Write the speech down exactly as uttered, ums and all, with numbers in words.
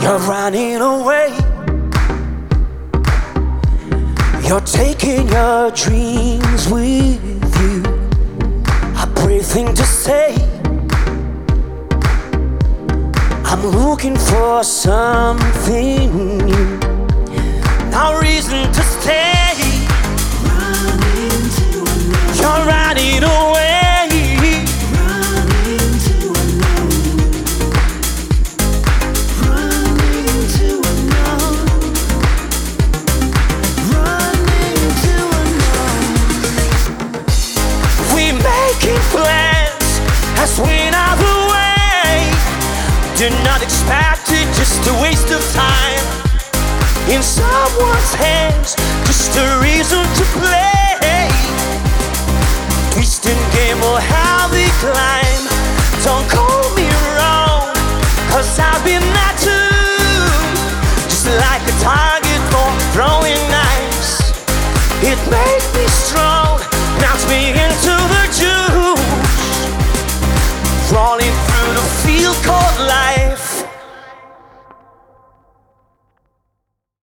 You're running away. You're taking your dreams with you. A brave thing to say. I'm looking for something new. No reason to stay. Running to unknown. You're running away. Running to unknown. Running to unknown. Running to unknown. We're making plans as we're not away. Do not expect it, just a waste of time. In someone's hands, just a reason to play. Twisting game or how we climb. Don't call me wrong, cause I've been that too. Just like a target for throwing knives. It made me strong.